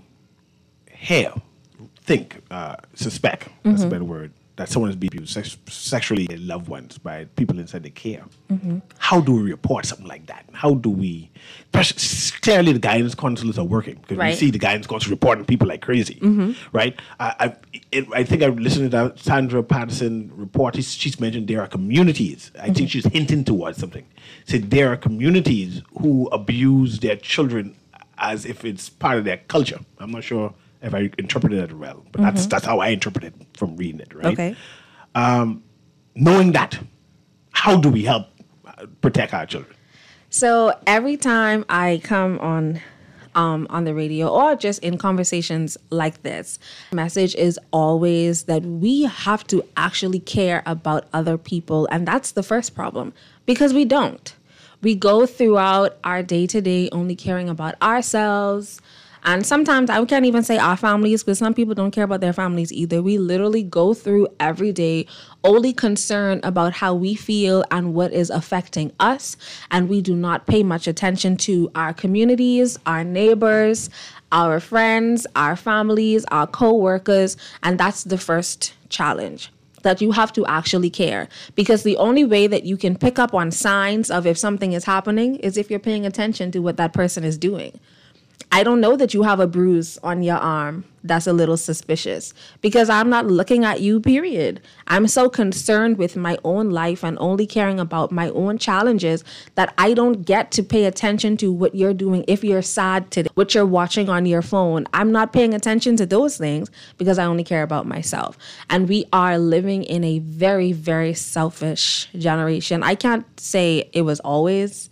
hear, think, uh, suspect, that's Mhm. a better word, that someone is being abused sex- sexually by loved ones, by people inside the care. Mhm. How do we report something like that? How do we... Clearly, the guidance counselors are working because we Right. see the guidance counselors reporting people like crazy, Mhm. right? I, I, it, I think I listened to that Sandra Patterson report. She's, she's mentioned there are communities. I think she's hinting towards something. Said there are communities who abuse their children as if it's part of their culture. I'm not sure if I interpreted it well, but that's Mhm. that's how I interpret it from reading it, right? Okay. Um, knowing that, how do we help uh, protect our children? So every time I come on um, on the radio or just in conversations like this, message is always that we have to actually care about other people. And that's the first problem because we don't. We go throughout our day to day only caring about ourselves. And sometimes I can't even say our families because some people don't care about their families either. We literally go through every day only concerned about how we feel and what is affecting us. And we do not pay much attention to our communities, our neighbors, our friends, our families, our co-workers. And that's the first challenge, that you have to actually care. Because the only way that you can pick up on signs of if something is happening is if you're paying attention to what that person is doing. I don't know that you have a bruise on your arm. That's a little suspicious because I'm not looking at you, period. I'm so concerned with my own life and only caring about my own challenges that I don't get to pay attention to what you're doing. If you're sad today, what you're watching on your phone, I'm not paying attention to those things because I only care about myself. And we are living in a very, very selfish generation. I can't say it was always.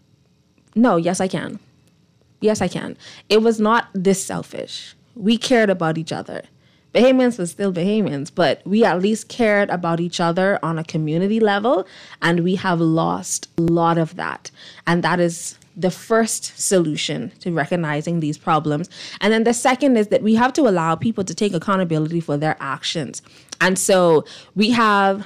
No, yes, I can. Yes, I can. It was not this selfish. We cared about each other. Bahamians was still Bahamians, but we at least cared about each other on a community level, and we have lost a lot of that. And that is the first solution to recognizing these problems. And then the second is that we have to allow people to take accountability for their actions. And so we have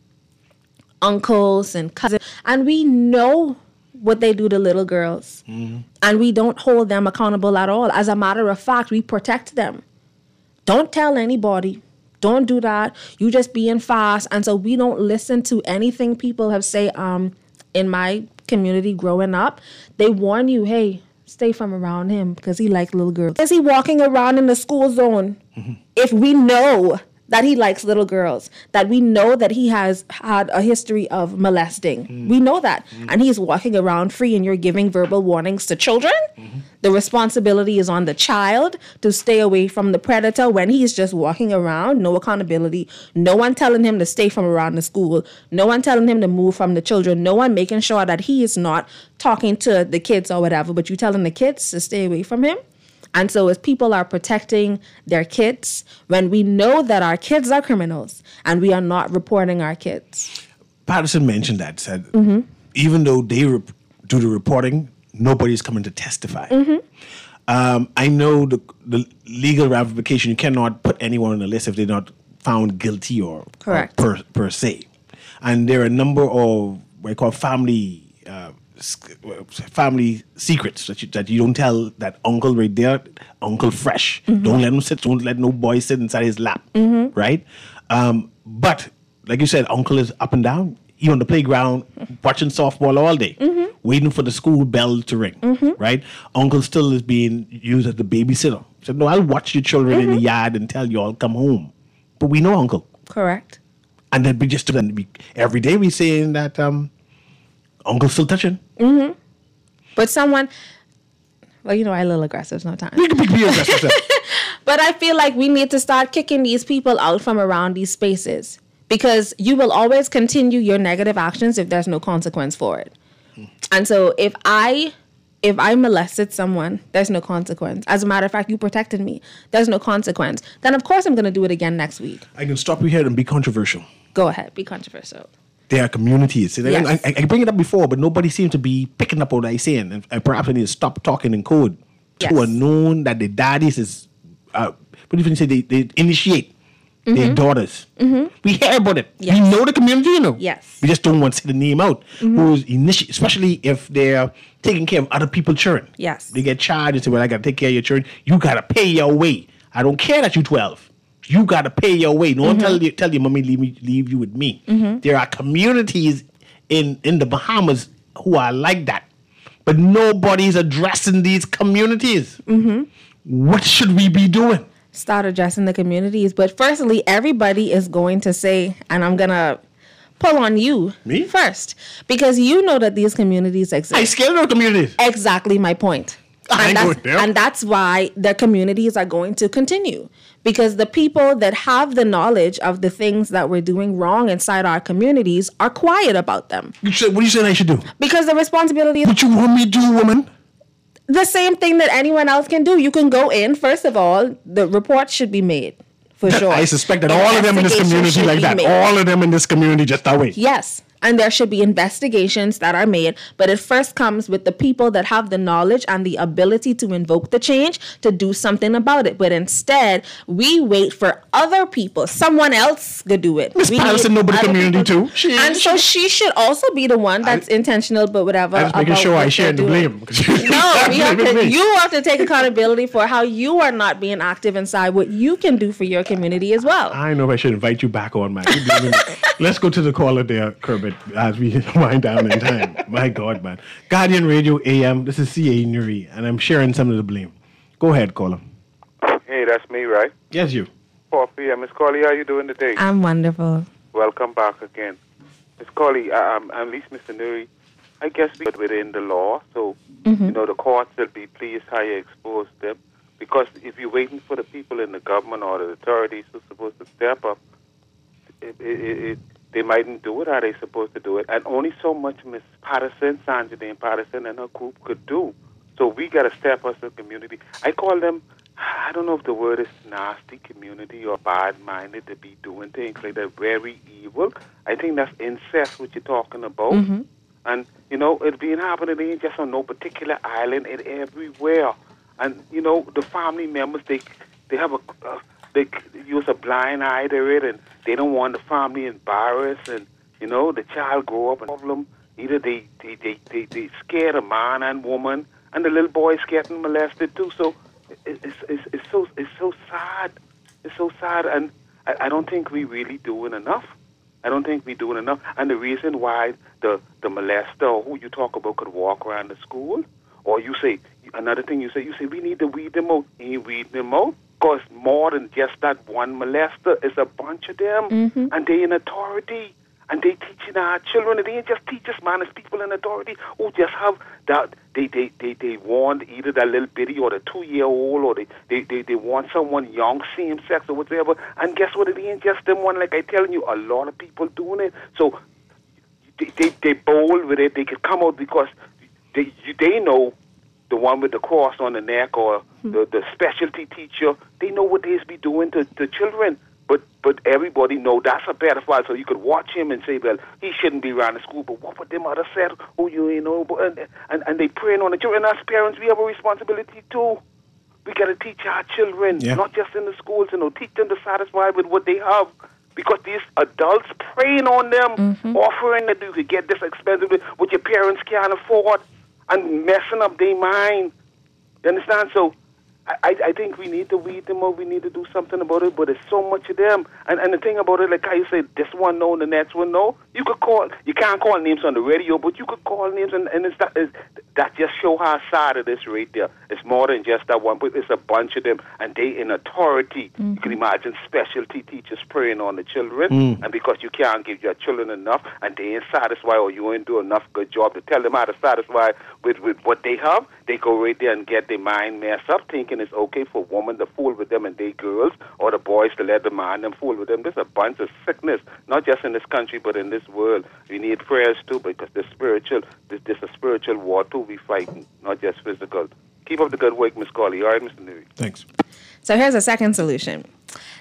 uncles and cousins, and we know what they do to little girls. Mm-hmm. And we don't hold them accountable at all. As a matter of fact, we protect them. Don't tell anybody. Don't do that. You just being fast. And so we don't listen to anything people have say um, in my community growing up. They warn you, hey, stay from around him because he likes little girls. Is he walking around in the school zone? Mm-hmm. If we know that he likes little girls, that we know that he has had a history of molesting. Mm. We know that. Mm. And he's walking around free and you're giving verbal warnings to children. Mm-hmm. The responsibility is on the child to stay away from the predator when he's just walking around. No accountability. No one telling him to stay from around the school. No one telling him to move from the children. No one making sure that he is not talking to the kids or whatever, but you telling the kids to stay away from him. And so as people are protecting their kids, when we know that our kids are criminals and we are not reporting our kids. Patterson mentioned that, said Mm-hmm. even though they rep- do the reporting, nobody's coming to testify. Mm-hmm. Um, I know the, the legal ramification, you cannot put anyone on the list if they're not found guilty or, Correct. or per, per se. And there are a number of what I call family uh, family secrets that you, that you don't tell that uncle right there, Uncle Fresh. Mm-hmm. Don't let him sit, don't let no boy sit inside his lap, Mm-hmm. right? Um, but like you said, uncle is up and down. He on the playground watching softball all day, Mm-hmm. waiting for the school bell to ring, Mm-hmm. right? Uncle still is being used as the babysitter. Said, no, I'll watch your children Mm-hmm. in the yard until you all come home. But we know uncle. Correct. And then we just, then we, every day we saying that um, uncle's still touching. Mm-hmm. But someone, well, you know, I'm a little aggressive sometimes. You can be aggressive. But I feel like we need to start kicking these people out from around these spaces because you will always continue your negative actions if there's no consequence for it. Mm. And so if I if I molested someone, there's no consequence. As a matter of fact, you protected me. There's no consequence. Then of course I'm going to do it again next week. I can stop you here and be controversial. Go ahead, be controversial. there are communities. See, Yes. I, I, I bring it up before, but nobody seems to be picking up what I'm saying. And, and perhaps I need to stop talking in code. Yes. To a known that the daddies is, uh, what do you say, they, they initiate their Mhm. daughters. Mm-hmm. We hear about it. Yes. We know the community, you know. Yes. We just don't want to say the name out. Mhm. Who's initiate, especially if they're taking care of other people's children. Yes. They get charged and say, well, I got to take care of your children. You got to pay your way. I don't care that you're twelve. You got to pay your way. No one Mhm. tell you, tell your mommy, leave, me, leave you with me. Mhm. There are communities in, in the Bahamas who are like that. But nobody's addressing these communities. Mm-hmm. What should we be doing? Start addressing the communities. But firstly, everybody is going to say, and I'm going to pull on you Me? first, because you know that these communities exist. I scared of communities. Exactly my point. I And ain't that's, going there. and that's why the communities are going to continue. Because the people that have the knowledge of the things that we're doing wrong inside our communities are quiet about them. You said, what are you saying I should do? Because the responsibility is What you want me to do, woman? the same thing that anyone else can do. You can go in, first of all, the report should be made, for sure. I suspect that all of them in this Investigation community should like be that. made. All of them in this community just that way. Yes. And there should be investigations that are made, but it first comes with the people that have the knowledge and the ability to invoke the change to do something about it. But instead, we wait for other people, someone else to do it. Miss We Patterson need know the other community people- too. She- and so she should also be the one that's intentional, but whatever. I was making about sure what I shared the they're doing. blame. No, we have Blaming to, me. you have to take accountability for how you are not being active inside what you can do for your community as well. I know if I should invite you back on, man. You blaming me. Let's go to the caller there, Kerbit, as we wind down in time. My God, man. Guardian Radio A M, this is C A Nuri, and I'm sharing some of the blame. Go ahead, caller. Hey, that's me, right? Yes, you. four p.m. Miss Colley, how you doing today? I'm wonderful. Welcome back again. Miss Colley, um, at least Mister Nuri, I guess we within the law, so, Mhm. you know, the courts will be pleased how you expose them. Because if you're waiting for the people in the government or the authorities who's supposed to step up, it, it, it, it, they mightn't do it how they're supposed to do it. And only so much Miss Patterson, Sandra Dane Patterson, and her group could do. So we got to step up as a community. I call them, I don't know if the word is nasty community or bad-minded to be doing things like that, very evil. I think that's incest, what you're talking about. Mm-hmm. And, you know, it's being happening, it ain't just on no particular island, it's everywhere. And, you know, the family members, they they have a, uh, they use a blind eye to it, and they don't want the family embarrassed, and, you know, the child grow up and problem. Either they, they, they, they, they scare the man and woman, and the little boy's getting molested too. So it, it's, it's, it's so it's so sad. It's so sad, and I, I don't think we really doing enough. I don't think we're doing enough. And the reason why the, the molester or who you talk about could walk around the school, or you say, another thing you say, you say, we need to weed them out. Ain't weed them out. Because more than just that one molester, it's a bunch of them. Mm-hmm. And they in authority. And they teaching our children. And they ain't just teachers, man. It's people in authority who just have that. They they, they, they want either that little bitty or the two-year-old, or they, they, they, they want someone young, same sex or whatever. And guess what? It ain't just them one. Like I telling you, a lot of people doing it. So they, they, they bold with it. They can come out because they you, they know the one with the cross on the neck or the, the specialty teacher, they know what they be doing to, to children. But but everybody know that's a pedophile, so you could watch him and say, well, he shouldn't be around the school. But what would them others said? Oh, you ain't know. But, and, and, and they preying on the children. And as parents, we have a responsibility too. We got to teach our children, Yeah. not just in the schools, you know, teach them to satisfy with what they have. Because these adults preying on them, offering that you could get this expensive, what your parents can't afford, and messing up their mind. You understand? So I, I think we need to weed them out. We need to do something about it, but there's so much of them. And and the thing about it, like how you said, this one no, the next one no. You could call, you can't call names on the radio, but you could call names, and, and it's that, it's, that just show how sad it is right there. It's more than just that one, but it's a bunch of them, and they in authority. Mm-hmm. You can imagine specialty teachers preying on the children, Mm. and because you can't give your children enough, and they ain't satisfied, or you ain't do enough good job to tell them how to satisfy with, with what they have, they go right there and get their mind messed up, thinking it's okay for women to fool with them and they girls, or the boys to let the man them fool with them. There's a bunch of sickness, not just in this country, but in this world. We need prayers too, because the spiritual, this, this a spiritual war too we fighting, not just physical. Keep up the good work, Miss Colley. All right, Mister Newey. Thanks. So here's a second solution.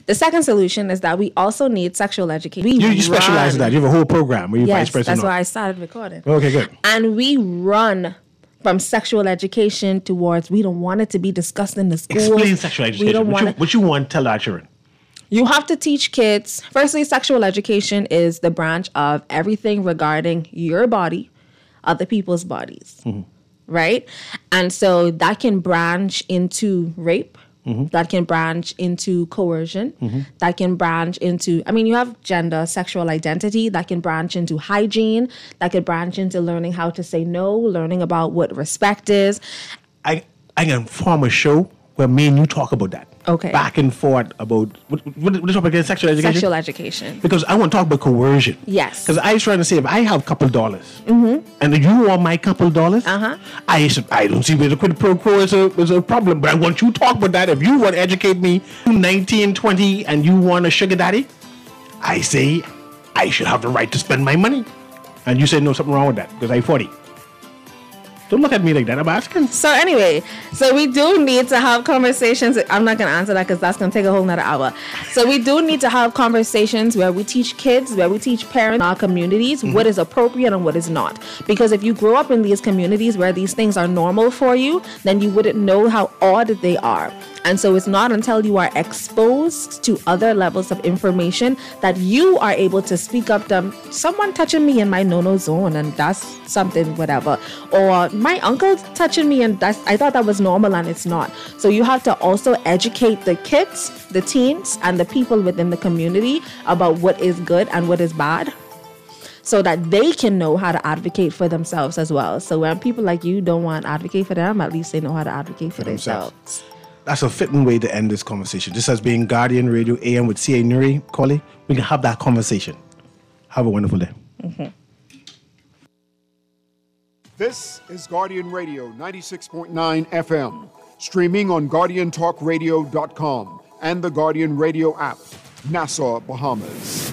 The second solution is that we also need sexual education. We You, you specialize in run- that. You have a whole program where you Yes, vice president. that's on. why I started recording. Okay, good. And we run from sexual education towards we don't want it to be discussed in the schools. Explain sexual We education. don't What want you, it. what you want to tell our children? You have to teach kids. Firstly, sexual education is the branch of everything regarding your body, other people's bodies, right? And so that can branch into rape. Mhm. That can branch into coercion. Mhm. That can branch into, I mean, you have gender, sexual identity. That can branch into hygiene. That can branch into learning how to say no, learning about what respect is. I I can form a show where me and you talk about that. Okay. Back and forth about what what, what is up against sexual education? Sexual education. Because I want to talk about coercion. Yes. Because I was trying to say if I have a couple dollars Mm-hmm. and you want my couple dollars, uh-huh. I should, I don't see where the quid pro quo is a, is a problem. But I want you to talk about that. If you want to educate me, nineteen, twenty, and you want a sugar daddy, I say I should have the right to spend my money. And you say no, something wrong with that because I'm forty. Don't look at me like that. I'm asking. So anyway, so we do need to have conversations. I'm not going to answer that because that's going to take a whole nother hour. So we do need to have conversations where we teach kids, where we teach parents in our communities Mm-hmm. what is appropriate and what is not. Because if you grow up in these communities where these things are normal for you, then you wouldn't know how odd they are. And so it's not until you are exposed to other levels of information that you are able to speak up to someone touching me in my no-no zone and that's something, whatever. Or my uncle touching me and that's, I thought that was normal and it's not. So you have to also educate the kids, the teens, and the people within the community about what is good and what is bad, so that they can know how to advocate for themselves as well. So when people like you don't want to advocate for them, at least they know how to advocate for, themselves. That's a fitting way to end this conversation. This has been Guardian Radio A M with C A Nuri. Collie, we can have that conversation. Have a wonderful day. Mm-hmm. This is Guardian Radio ninety-six point nine F M, streaming on guardian talk radio dot com and the Guardian Radio app, Nassau, Bahamas.